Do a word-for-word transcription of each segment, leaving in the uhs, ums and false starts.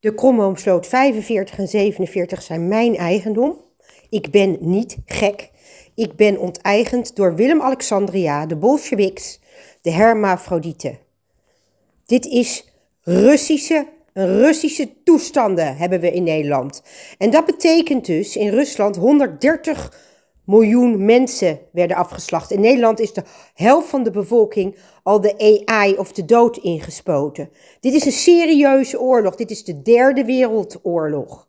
De Kromboomsloot vijfenveertig en zevenenveertig zijn mijn eigendom. Ik ben niet gek. Ik ben onteigend door Willem-Alexandria, de Bolsjewiks, de hermafrodieten. Dit is Russische, Russische toestanden hebben we in Nederland. En dat betekent dus in Rusland honderddertig miljoen mensen werden afgeslacht. In Nederland is de helft van de bevolking al de A I of de dood ingespoten. Dit is een serieuze oorlog. Dit is de derde wereldoorlog.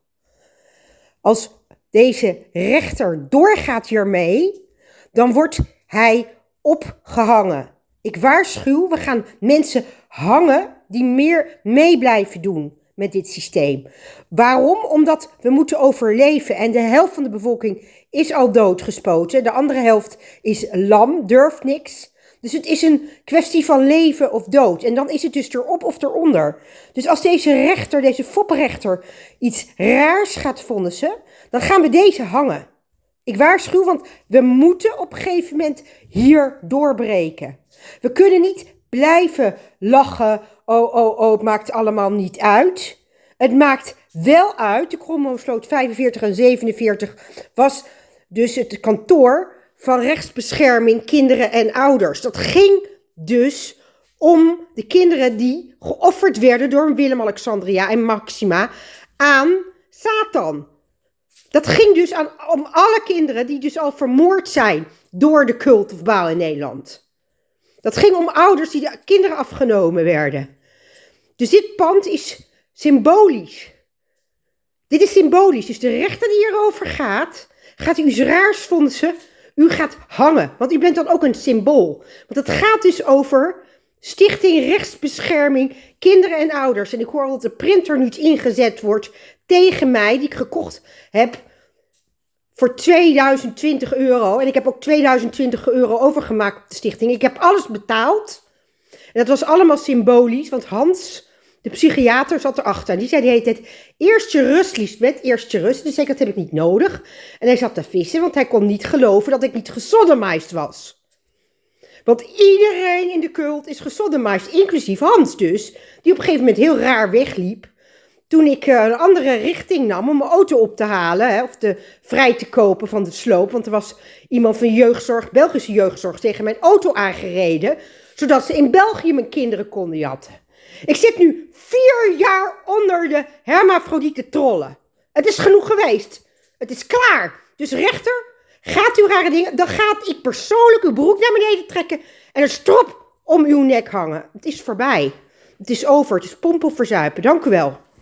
Als deze rechter doorgaat hiermee, dan wordt hij opgehangen. Ik waarschuw, we gaan mensen hangen die meer mee blijven doen met dit systeem. Waarom? Omdat we moeten overleven en de helft van de bevolking is al doodgespoten. De andere helft is lam, durft niks. Dus het is een kwestie van leven of dood. En dan is het dus erop of eronder. Dus als deze rechter, deze foppenrechter, iets raars gaat vonnissen, dan gaan we deze hangen. Ik waarschuw, want we moeten op een gegeven moment hier doorbreken. We kunnen niet blijven lachen. Oh, oh, oh, het maakt allemaal niet uit. Het maakt wel uit. De Kromboomsloot vijfenveertig en zevenenveertig was dus het kantoor van rechtsbescherming kinderen en ouders. Dat ging dus om de kinderen die geofferd werden door Willem-Alexandria en Maxima aan Satan. Dat ging dus aan, om alle kinderen die dus al vermoord zijn door de cult of Baal in Nederland. Dat ging om ouders die de kinderen afgenomen werden. Dus dit pand is symbolisch. Dit is symbolisch. Dus de rechter die hierover gaat, gaat u iets raars vonnissen. U gaat hangen, want u bent dan ook een symbool. Want het gaat dus over Stichting Rechtsbescherming Kinderen en Ouders. En ik hoor dat de printer nu ingezet wordt tegen mij, die ik gekocht heb voor tweeduizend twintig euro. En ik heb ook tweeduizend twintig euro overgemaakt op de stichting. Ik heb alles betaald. En dat was allemaal symbolisch, want Hans, de psychiater, zat erachter. En die zei de hele tijd, eerst je rust, Liesbeth, eerst je rust. Dus ik, dat heb ik niet nodig. En hij zat te vissen, want hij kon niet geloven dat ik niet gesodomized was. Want iedereen in de cult is gesodomized, inclusief Hans dus, die op een gegeven moment heel raar wegliep. Toen ik uh, een andere richting nam om mijn auto op te halen, hè, of te, vrij te kopen van de sloop. Want er was iemand van jeugdzorg, Belgische jeugdzorg, tegen mijn auto aangereden, zodat ze in België mijn kinderen konden jatten. Ik zit nu vier jaar onder de hermafrodieten trollen. Het is genoeg geweest. Het is klaar. Dus rechter, gaat u rare dingen, dan gaat ik persoonlijk uw broek naar beneden trekken en een strop om uw nek hangen. Het is voorbij. Het is over. Het is pompen of verzuipen. Dank u wel.